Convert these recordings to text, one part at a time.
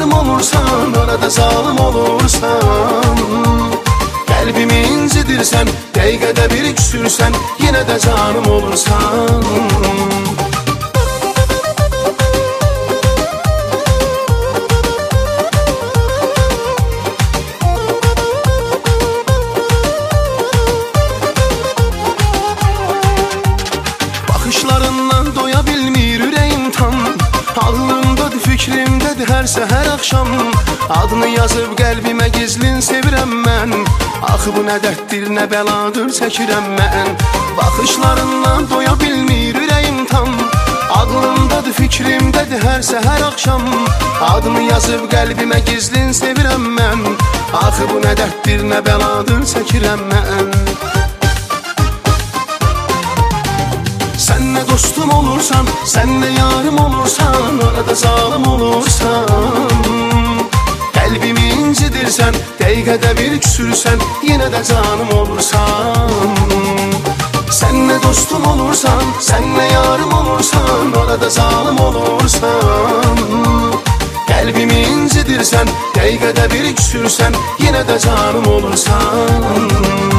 yarım olursan, arada zalim olursan. Qəlbimi incidirsən, dəqiqədə bir küsürsən, yenə də canım olursan. Baxışlarından doya bilmir ürəyim tam, ağlımdadır, fikrimdədir hər səhər axşam. Adını yazıb qəlbimə gizlin sevirəm mən, axı bu nə dərddir, nə bəladır çəkirəm mən. Baxışlarından doya bilmir ürəyim tam, ağlımdadır, fikrimdədir hər səhər axşam. Adını yazıb qəlbimə gizlin sevirəm mən, axı bu nə dərddir, nə bəladır çəkirəm mən. Sən nə dostum olursan, sən nə yarım olursan, arada zalim olursan. Qəlbimi incidirsən, dəqiqədə bir küsürsən, yenə də canım olursan. Sən nə dostum olursan, sən nə yarım olursan, arada zalim olursan. Qəlbimi incidirsən, dəqiqədə bir küsürsən, yenə də canım olursan.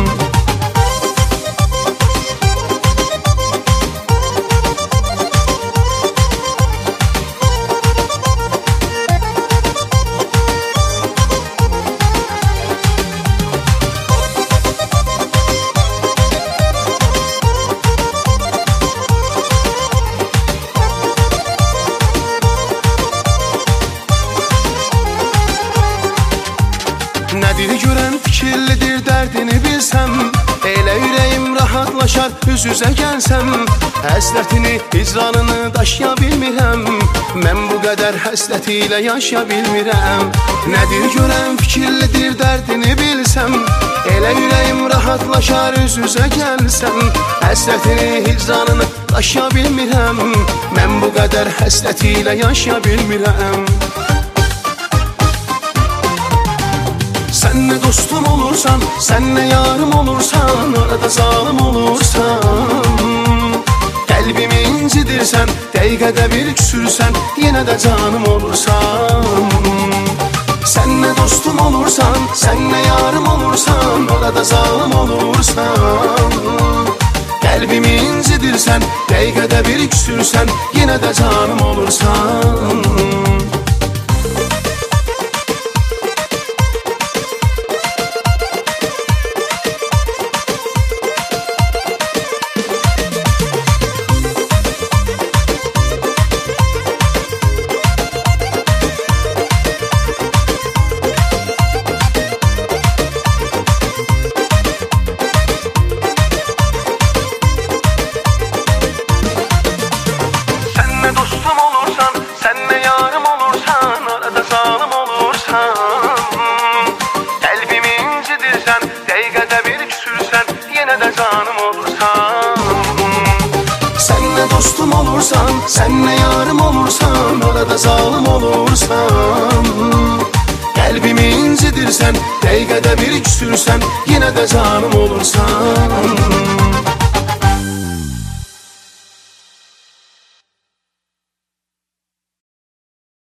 Nədir görən fikirlidir dərdini bilsəm, elə ürəyim rahatlaşar üz-üzə gəlsəm. Həsrətini, hicranını daşıya bilmirəm, mən bu qədər həsrəti ilə yaşaya bilmirəm. Nədir görən fikirlidir dərdini bilsəm, elə ürəyim rahatlaşar üz-üzə gəlsəm. Həsrətini, hicranını daşıya bilmirəm, mən bu qədər həsrəti ilə yaşaya bilmirəm. Sən nə dostum olursan, sən nə yarım olursan, arada zalim olursan. Qəlbimi incidirsən, dəqiqədə bir küsürsən, yenə də canım olursan. Sən nə dostum olursan, sən nə yarım olursan, arada zalim olursan. Qəlbimi incidirsən, dəqiqədə bir küsürsən, yenə də canım olursan. Dostum olursan, sən nə yarım olursan, arada zalim olursan. Qəlbimi incidirsən, dəqiqədə bir küsürsən, yenə də canım olursan.